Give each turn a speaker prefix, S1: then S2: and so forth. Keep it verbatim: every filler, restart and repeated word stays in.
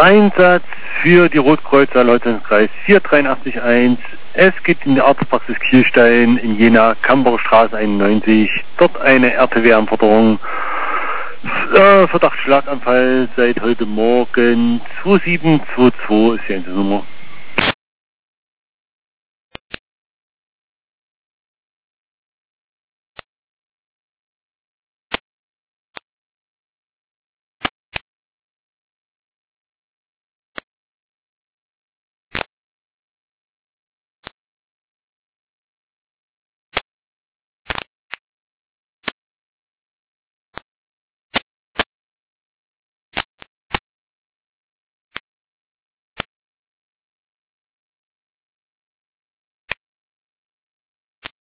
S1: Einsatz für die Rotkreuzer Leutnantskreis vier drei acht eins. Es geht in die Arztpraxis Kielstein in Jena, Kambacher Straße einundneunzig. Dort eine R T W-Anforderung. Äh, Verdacht Schlaganfall seit heute Morgen zwei sieben zwei zwei ist die Einzelnummer.